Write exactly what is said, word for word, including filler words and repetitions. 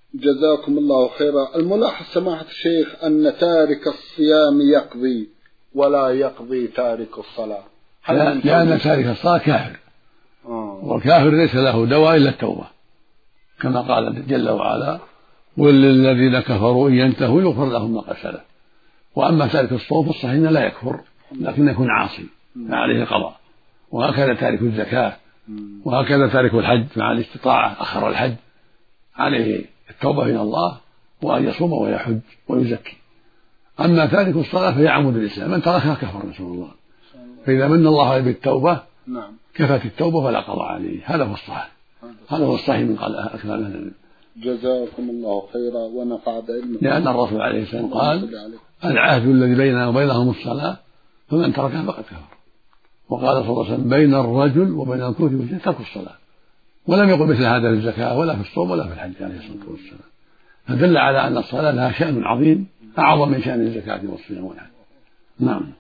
جزاكم الله خيرا. الملاحظ سماحة الشيخ أن تارك الصيام يقضي ولا يقضي تارك الصلاة. لا، لأن تارك الصلاة كافر، آه. والكافر ليس له دواء إلا التوبة، كما قال جل وعلا: وللذين كفروا إن ينتهوا يغفر لهم ما قد سلف. وأما تارك الصوم فالصحيح لا يكفر، لكن يكون عاصي فعليه القضاء. وهكذا تارك الزكاة، وهكذا تارك الحج مع الاستطاعة أخر الحج عليه التوبة إلى الله وأن يصوم ويحج ويزكي. أما تارك الصلاة فهي عمود الإسلام، من تركها كفر، نسأل الله. فإذا من الله عليه بالتوبة كفت التوبة فلا قضاء عليه. هذا هو الصحيح، هذا هو الصحيح من قال أكثر من العلم. جزاكم الله خيرا ونفع بعلمكم. لأن الرسول عليه السلام قال: العهد الذي بيننا وبينهم الصلاة فمن تركها فقد كفر. وقال صلى الله عليه وسلم: بين الرجل وبين الكفر والشرك ترك الصلاة. ولم يقل مثل هذا في الزكاة ولا في الصوم ولا في الحج عليه الصلاة والسلام. فدل على أن الصلاة لها شأن عظيم أعظم من شأن الزكاة والصيام والحج. نعم.